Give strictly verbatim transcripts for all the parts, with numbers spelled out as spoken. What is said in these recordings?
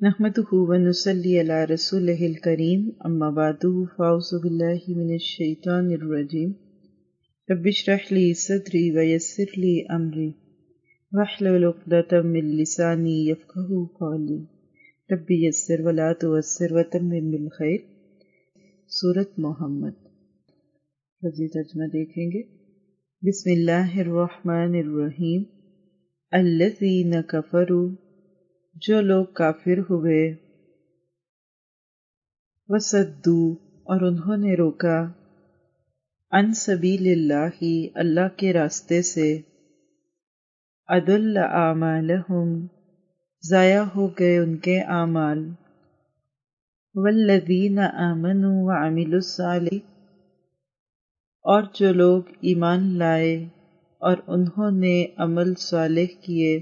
نحمده ونصلي على رسوله الكريم اما بعد فاعوذ بالله من الشيطان الرجيم رب اشرح لي صدري ويسر لي امري واحلل عقدة من لساني يفقهوا قولي رب يسر ولا تعسر وتمم بالخير۔ سورۃ محمد لفظی ترجمہ دیکھیں گے۔ بسم اللہ الرحمن الرحیم۔ الذین کفروا، جو لوگ کافر ہوئے، وصدو، اور انہوں نے روکا، عن سبیل اللہ، اللہ کے راستے سے، اضل اعمالہم، ضائع ہو گئے ان کے اعمال، والذین آمنوا وعملوا الصالحات، اور جو لوگ ایمان لائے اور انہوں نے عمل صالح کیے،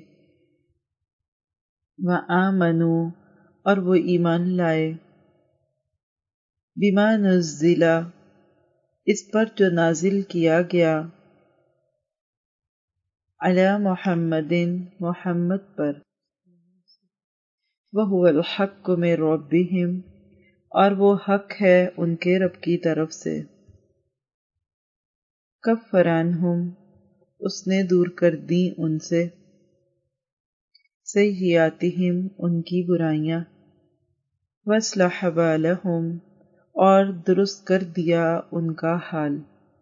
وآمنوا، اور وہ ایمان لائے، بما نزل، اس پر جو نازل کیا گیا، علی محمد، محمد پر، وہو الحق من ربہم، اور وہ حق ہے ان کے رب کی طرف سے، کفر عنہم، اس نے دور کر دی ان سے، سیئاتہم، ان کی برائیاں، واصلح بالہم، اور درست کر دیا ان کا حال،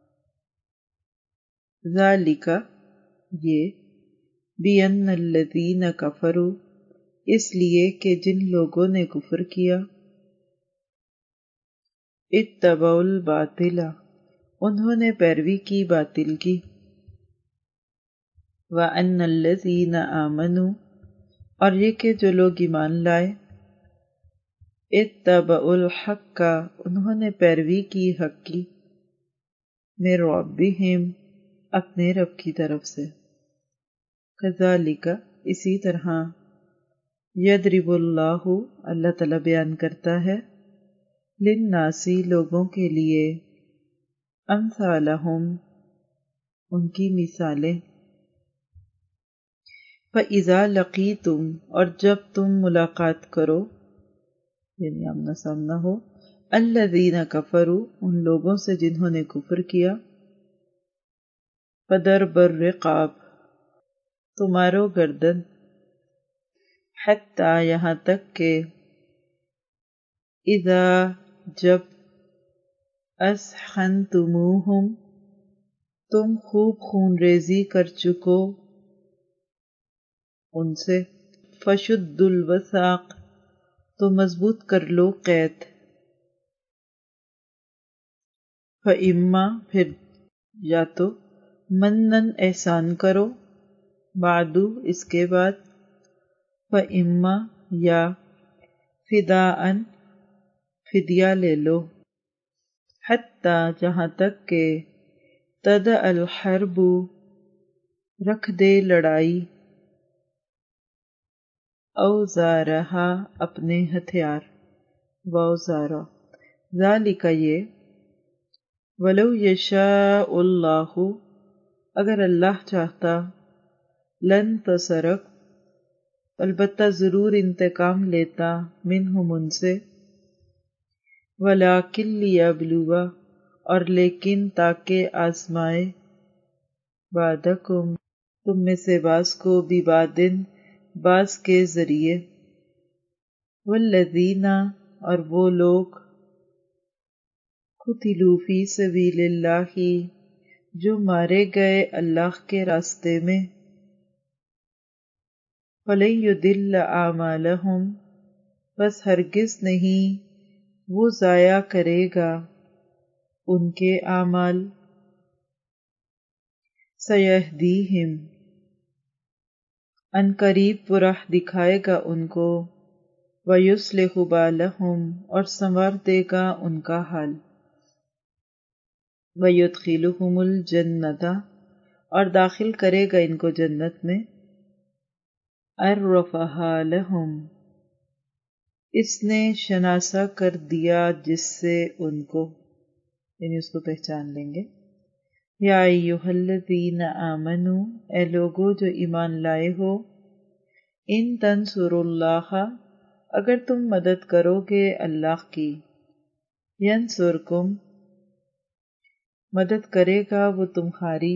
ذالک، یہ، بین الذین کفروا، اس لیے کہ جن لوگوں نے کفر کیا، اتبعوا الباطل، انہوں نے پیروی کی باطل کی، وان الذین آمنوا، اور یہ کہ جو لوگ ایمان لائے، اتبعوا الحق، انہوں نے پیروی کی حق کی، من ربہم، اپنے رب کی طرف سے، کذالک، اسی طرح، یضرب اللہ، اللہ تعالیٰ بیان کرتا ہے، للناس، لوگوں کے لیے، امثالہم، ان کی مثالیں، فَإِذَا لَقِيتُمْ، اور جب تم ملاقات کرو، یعنی آمنا سامنا ہو، الذین کفروا، ان لوگوں سے جنہوں نے کفر کیا، فَضَرْبَ الرِّقَابِ، تو مارو گردن، حتیٰ، یہاں تک کہ، اذا، جب، اسخنتموہم، تم خوب خون ریزی کر چکو ان سے، فشدوا الوثاق، تو مضبوط کر لو قید، فإما، پھر، یا تو، منن، احسان کرو، بعدو، اس کے بعد، فإما، یا، فداءً، فدیہ لے لو، حتیٰ، جہاں تک کہ، تضع الحرب، رکھ دے لڑائی، اوزارہا، اپنے ہتھیار، واوزارا، ذالک، یہ، ولو یشاء اللہ، اگر اللہ چاہتا، لانتصر، البتہ ضرور انتقام لیتا، منہم، ان سے، ولیکن لیبلو، اور لیکن تاکہ آزمائے، بعضکم، تم میں سے بعض کو، ببعض، بعض کے ذریعے، والذین، اور وہ لوگ، قتلوا فی سبیل اللہ، جو مارے گئے اللہ کے راستے میں، فلن یضل اعمالہم، بس ہرگز نہیں وہ ضائع کرے گا ان کے اعمال، سیہدیہم، ان قریب وہ راہ دکھائے گا ان کو، ویصلح بالہم، اور سنوار دے گا ان کا حال، ویدخلہم الجنۃ، اور داخل کرے گا ان کو جنت میں، عرفہا لہم، اس نے شناسا کر دیا جس سے ان کو، یعنی اس کو پہچان لیں گے، یا ایھا الذین آمنوا، اے لوگو جو ایمان لائے ہو، ان تنصروا اللہ، اگر تم مدد کرو گے اللہ کی، ینصرکم مدد کرے گا وہ تمہاری،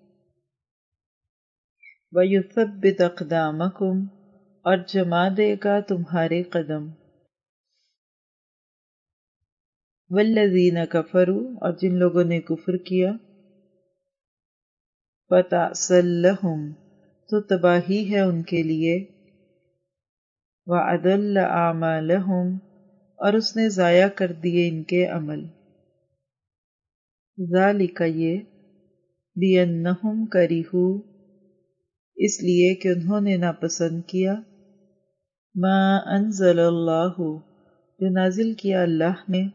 وَيُثَبِّتْ أَقْدَامَكُمْ اور جما دے گا تمہارے قدم، وَالَّذِينَ كَفَرُوا اور جن لوگوں نے کفر کیا، فَتَعْسًا لَهُمْ تو تباہی ہے ان کے لیے، وَأَضَلَّ أَعْمَالَهُمْ اور اس نے ضائع کر دیے ان کے عمل، ذَلِكَ یہ، بِأَنَّهُمْ كَرِهُوا اس لیے کہ انہوں نے ناپسند کیا، ما انزل اللہ جو نازل کیا اللہ نے،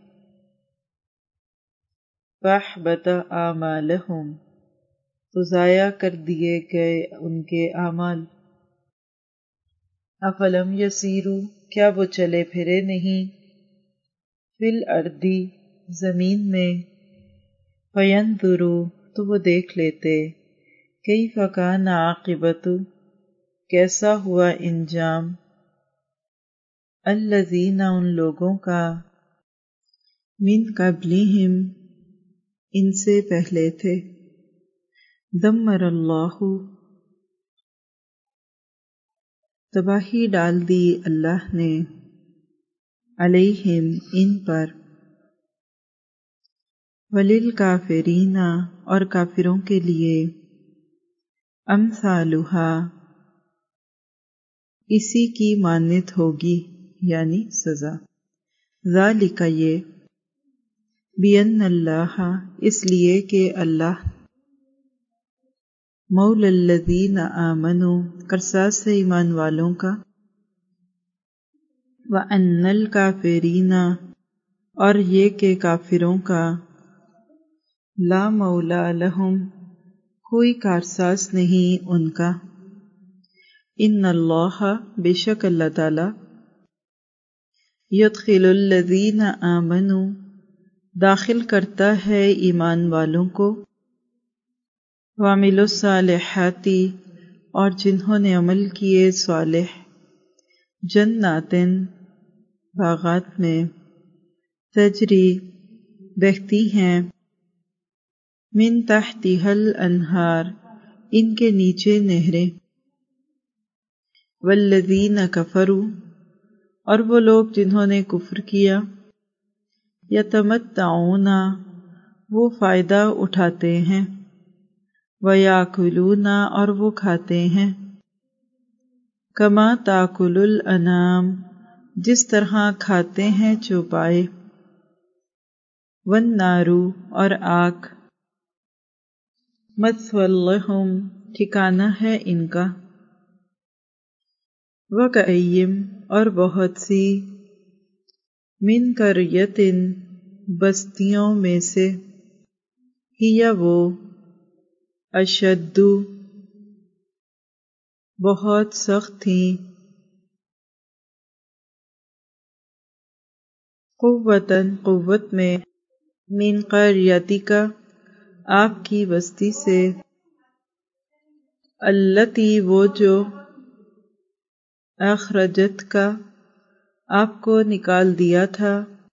فَأَحْبَطَ أَعْمَالَهُمْ تو ضائع کر دیے گئے ان کے اعمال، افلم یسیروا کیا وہ چلے پھرے نہیں، فی الارض زمین میں، فینظروا تو وہ دیکھ لیتے، کیف کان عاقبۃ کیسا ہوا انجام، الذین ان لوگوں کا، من قبلہم ان سے پہلے تھے، دمر اللہ تباہی ڈال دی اللہ نے، علیہم ان پر، وللکافرین اور کافروں کے لیے، امثالھا اسی کی مانند ہوگی یعنی سزا، ذالک یہ، بین اللہ اس لیے کہ اللہ، مولا الذین آمنوا کرساز سے ایمان والوں کا، وَأَنَّ الْكَافِرِينَ اور یہ کہ کافروں کا، لا مولا لہم کوئی کارساز نہیں ان کا، ان اللہ بے شک اللہ تعالی، یدخل الذین آمنوا داخل کرتا ہے ایمان والوں کو، وعملوا الصالحات اور جنہوں نے عمل کیے صالح، جنات باغات میں، تجری بہتی ہیں، من تحتها الانہار ان کے نیچے نہریں، والذین کفروا اور وہ لوگ جنہوں نے کفر کیا، یتمتعون وہ فائدہ اٹھاتے ہیں، وَيَأْكُلُونَ اور وہ کھاتے ہیں، کما تاکل الانعام جس طرح کھاتے ہیں چوپائے، والنار اور آگ، مثوی لہم ٹھکانہ ہے ان کا، وَكَأَيٍّ اور بہت سی، من قریۃ بستیوں میں سے، ہی وہ، اشد بہت سخت تھیں، قوتاً قوت میں، من قریتک آپ کی بستی سے، التی وہ جو، اخرجت کا آپ کو نکال دیا تھا،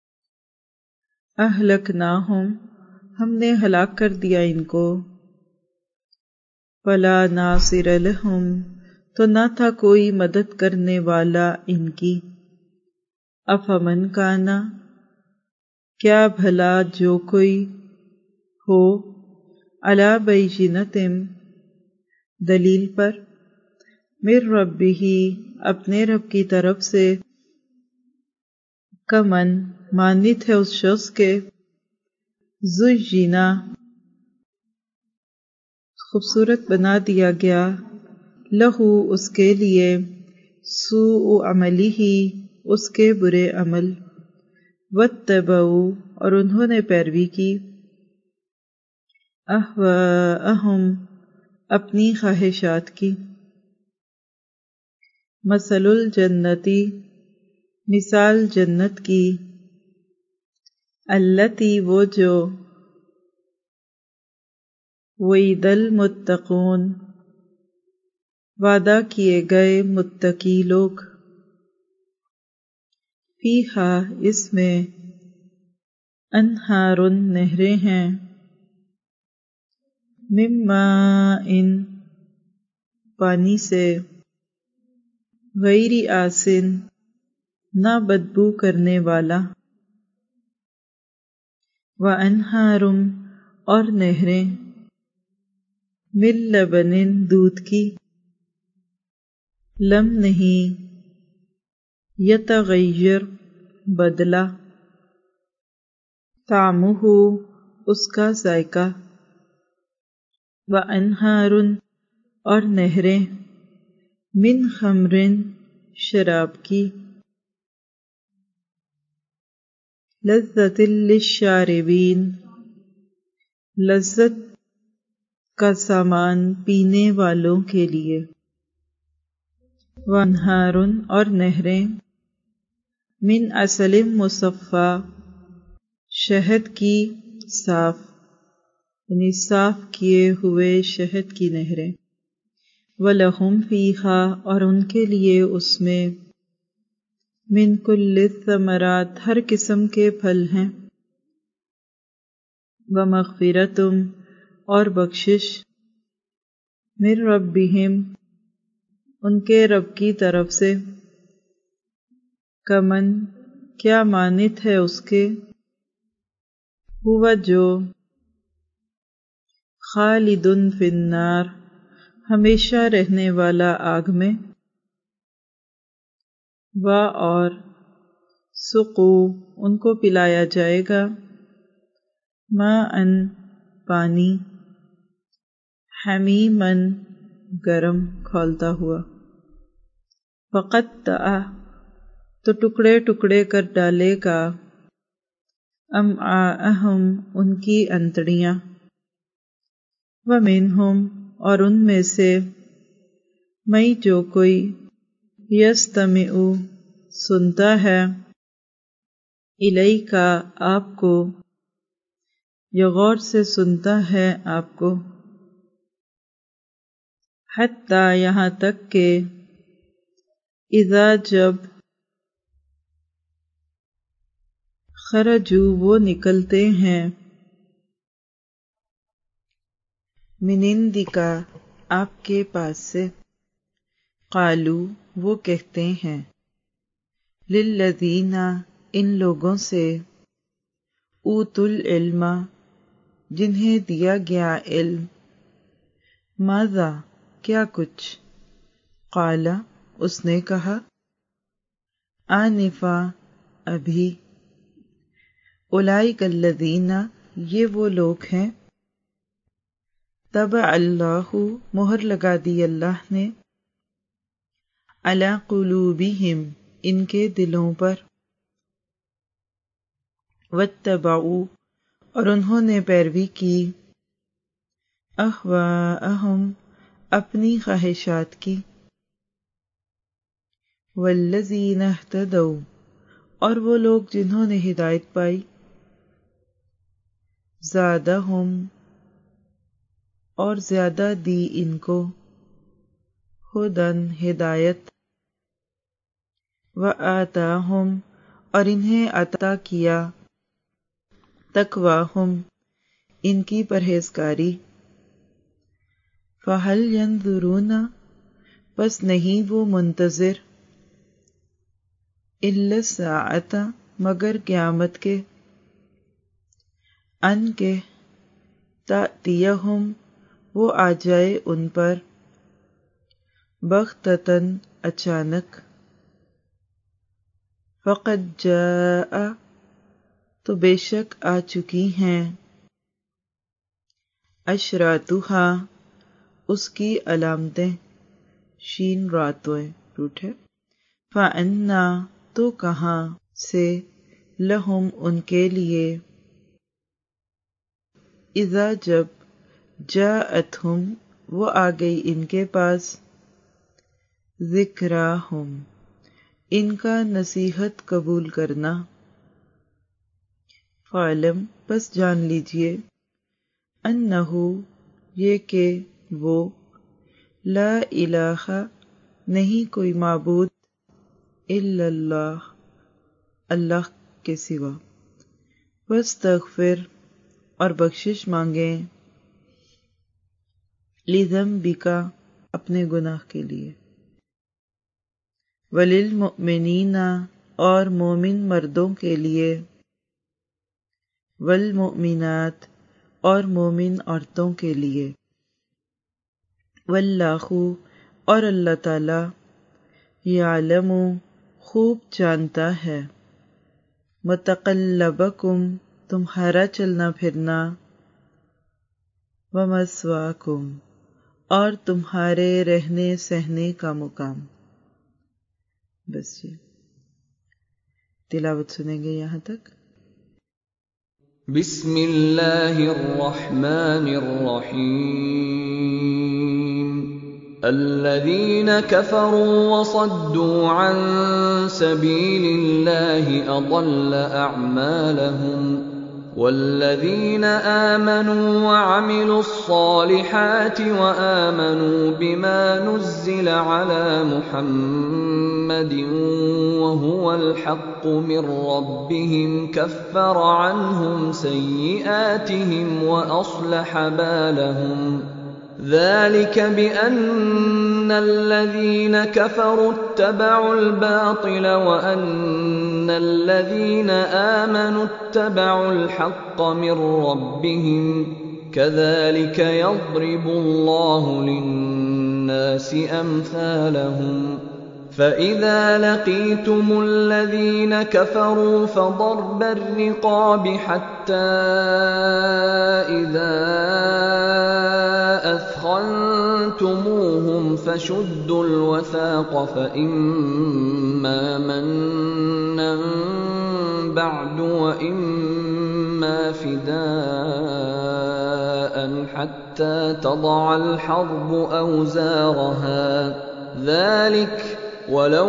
اہلکناہم ہم نے ہلاک کر دیا ان کو، فلا ناصر لہم تو نہ تھا کوئی مدد کرنے والا ان کی، افمن کانا کیا بھلا جو کوئی ہو، علی بینۃ دلیل پر، من ربہ اپنے رب کی طرف سے، کمن مانند ہے اس شخص کے، زینا خوبصورت بنا دیا گیا، لہو اس کے لیے، سوء عملہ اس کے برے عمل، واتبعوا اور انہوں نے پیروی کی، اہواءہم اپنی خواہشات کی، مثل الجنتی مثال جنت کی، التی وہ جو، وعد المتقون وعدہ کیے گئے متقی لوگ، فیہا اس میں انہار نہریں ہیں، من ماء پانی سے، غیر آسن نہ بدبو کرنے والا، وانہار اور نہریں، من لبن دودھ کی، لم نہیں، یتغیر بدلا، طعمہ اس کا ذائقہ، وانہار اور نہریں، من خمر شراب کی، لذۃ للشاربین لذت کا سامان پینے والوں کے لیے، وانہار اور نہریں، من عسل مصفی شہد کی صاف، یعنی صاف کیے ہوئے شہد کی نہریں، وَلَهُمْ فِيهَا اور ان کے لیے اس میں، من کل الثمرات ہر قسم کے پھل ہیں، وَمَغْفِرَةٌ اور بخشش، من ربہم ان کے رب کی طرف سے، کمن کیا مانت ہے اس کے، ہوا جو، خالد فی النار ہمیشہ رہنے والا آگ میں، و اور، سقو ان کو پلایا جائے گا، ماء پانی، حمیما گرم کھولتا ہوا، فقطع تو ٹکڑے ٹکڑے کر ڈالے گا، امعاءہم ان کی انتڑیاں، ومنہم اور ان میں سے، میں جو کوئی، یستمع سنتا ہے، الیک آپ کو، یا غور سے سنتا ہے آپ کو، حتیٰ یہاں تک کہ، اذا جب، خرجو وہ نکلتے ہیں، من عندک آپ کے پاس سے، قالو وہ کہتے ہیں، للذین ان لوگوں سے، اوتوا العلم جنہیں دیا گیا علم، ماذا کیا کچھ، قال اس نے کہا، آنفا ابھی، اولئک الذین یہ وہ لوگ ہیں، طبع اللہ مہر لگا دی اللہ نے، علی قلوبہم ان کے دلوں پر، واتبعوا اور انہوں نے پیروی کی، اہواءہم اپنی خواہشات کی، والذین اہتدوا اور وہ لوگ جنہوں نے ہدایت پائی، زادہم اور زیادہ دی ان کو، ہدن ہدایت، وآتاہم اور انہیں عطا کیا، تقواہم ان کی پرہیزگاری، فہل ینظرون پس نہیں وہ منتظر، الا الساعۃ مگر قیامت کے، ان کے، تأتیہم وہ آ جائے ان پر، بغتۃ اچانک، فقد جاء تو بے شک آ چکی ہیں، اشراطہا اس کی علامتیں، شین راتویں روٹ ہے، فأنا تو کہاں سے، لہم ان کے لیے، اذا جب، جاءتہم وہ آ گئی ان کے پاس، ذکراہم ان کا نصیحت قبول کرنا، فاعلم پس جان لیجئے، انہو یہ کہ وہ، لا الہ نہیں کوئی معبود، الا اللہ अल्लाह के सिवा। वस्तगफिर और बख्शिश मांगें, लिज़म्बिका अपने गुनाह के लिए, वलिल मुमिनीना और मोमिन मर्दों के लिए, वल मुमिनात और मोमिन औरतों के लिए, वल्लाहु और अल्लाह ताला यालमु खूब जानता है, मुतक़ल्लबकुम तुम्हारा चलना फिरना, व मस्वाकुम और तुम्हारे रहने सहने का मुकाम। बस ये तिलावत सुनेंगे यहाँ तक। बिस्मिल्लाहिर्रहमानिर्रहीम। الذين كفروا وصدوا عن سبيل الله أضل أعمالهم والذين آمنوا وعملوا الصالحات وآمنوا بما نزل على محمد وهو الحق من ربهم كفر عنهم سيئاتهم وأصلح بالهم ذلك بأن الذين كفروا اتبعوا الباطل وأن الذين آمنوا اتبعوا الحق من ربهم كذلك يضرب الله للناس أمثالهم فإذا لقيتم الذين كفروا فضرب الرقاب حتى إذا أثخنتموهم فشدوا الوثاق فإما منا بعد وإما فداء حتى تضع الحرب أوزارها ذلك ولو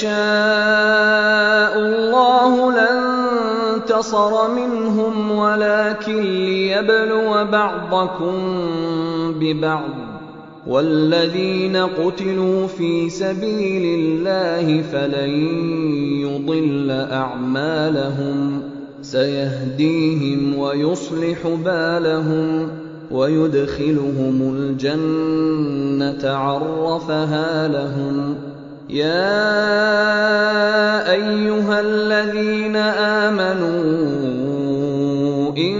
يشاء الله لانتصر منهم ولكن ليبلو بعضكم ببعض والذين قتلوا في سبيل الله فلن يضل أعمالهم سيهديهم ويصلح بالهم ويدخلهم الجنة عرفها لهم يا أيها الذين آمنوا إن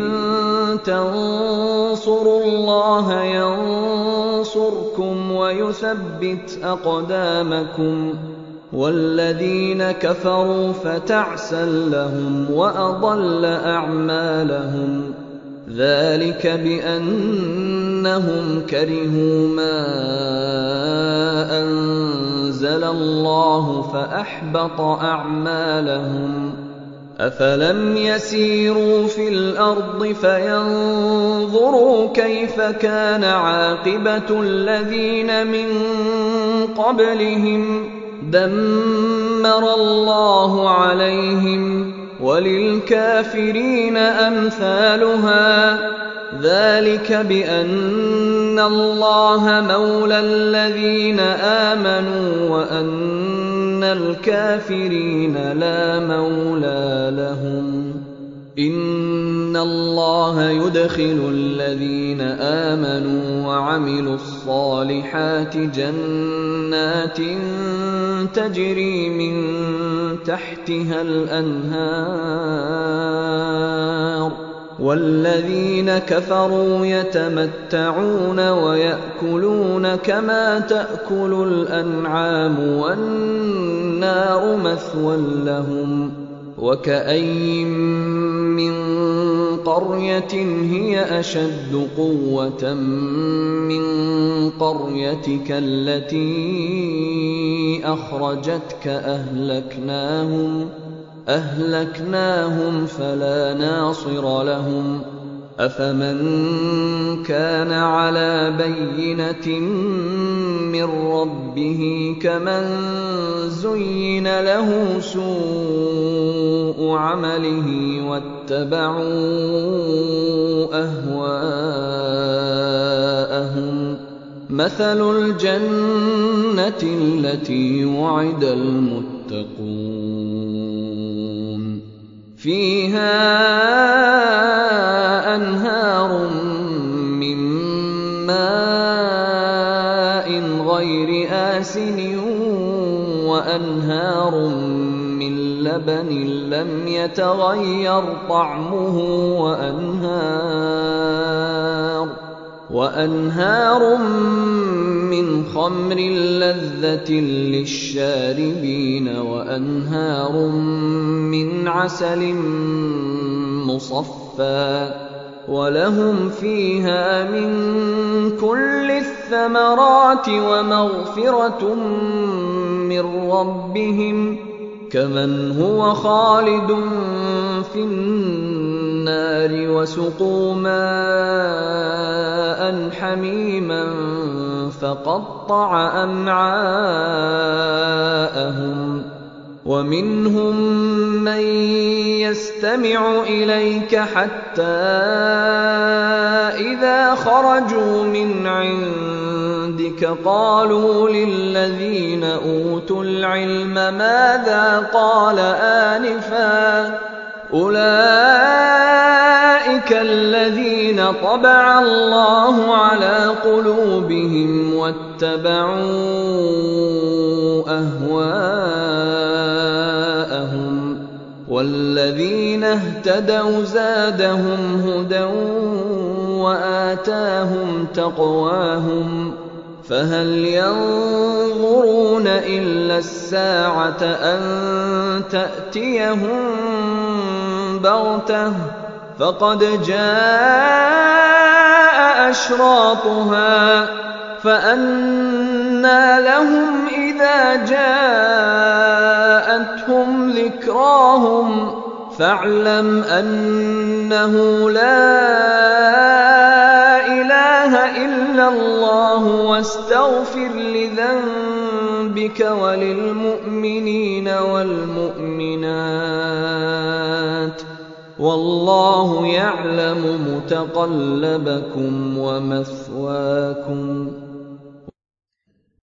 تنصروا الله ينصركم ويثبت أقدامكم والذين كفروا فتعسا لهم وأضل أعمالهم ذلك بأنهم كرهوا ما أنزل الله فأحبط أعمالهم أفلم يسيروا في الأرض فينظروا كيف كان عاقبة الذين من قبلهم دمر الله عليهم وللكافرين أمثالها ذلك بأن الله مولى الذين آمنوا وأن الكافرين لا مولى لهم إن الله يدخل الذين آمنوا وعملوا الصالحات جنات تجري من تحتها الأنهار والذين كفروا يتمتعون ويأكلون كما تأكل الأنعام والنار مثوى لهم وكأين من قرية هي أشد قوة من قريتك التي أخرجتك أهلكناهم أهلكناهم فلا ناصر لهم أفمن كان على بينة من ربه كمن زين له سوء عمله واتبعوا أهواءهم مثل الجنة التي وعد المتقون فِيهَا أَنْهَارٌ مِّن مَّاءٍ غَيْرِ آسِنٍ وَأَنْهَارٌ مِّن لَّبَنٍ لَّمْ يَتَغَيَّرْ طَعْمُهُ وَأَنْهَارٌ وَأَنْهَارٌ مِّنْ خَمْرٍ لَّذَّةٍ لِّلشَّارِبِينَ وَأَنْهَارٌ مِّنْ عَسَلٍ مُّصَفًّى وَلَهُمْ فِيهَا مِن كُلِّ الثَّمَرَاتِ وَمَغْفِرَةٌ مِّن رَّبِّهِمْ كَمَنْ هُوَ خَالِدٌ فِي النَّارِ وَسُقُوا مَاءً حَمِيمًا فَقَطَّعَ أَمْعَاءَهُمْ وَمِنْهُم مَّن يَسْتَمِعُ إِلَيْكَ حَتَّىٰ إِذَا خَرَجُوا مِنْ عِندِكَ قَالُوا لِلَّذِينَ أُوتُوا الْعِلْمَ مَاذَا قَالَ آنِفًا ۚ أُولَٰئِكَ الَّذِينَ طَبَعَ اللَّهُ عَلَىٰ قُلُوبِهِمْ وَاتَّبَعُوا أَهْوَاءَهُمْ ۚ وَالَّذِينَ اهْتَدَوْا زَادَهُمْ هُدًى وَآتَاهُمْ تَقْوَاهُمْ ۚ فَهَلْ يَنظُرُونَ إِلَّا السَّاعَةَ أَن تَأْتِيَهُم بَغْتَةً ۖ فَقَدْ جَاءَ أَشْرَاطُهَا ۚ فَأَنَّىٰ لَهُمْ إِذَا جَاءَتْهُمْ ذِكْرَاهُمْ فَاعْلَمْ أَنَّهُ لَا إِلَٰهَ إِلَّا اللَّهُ وَاسْتَغْفِرْ لِذَنبِكَ وَلِلْمُؤْمِنِينَ وَالْمُؤْمِنَاتِ ۗ وَاللَّهُ يَعْلَمُ مُتَقَلَّبَكُمْ وَمَثْوَاكُمْ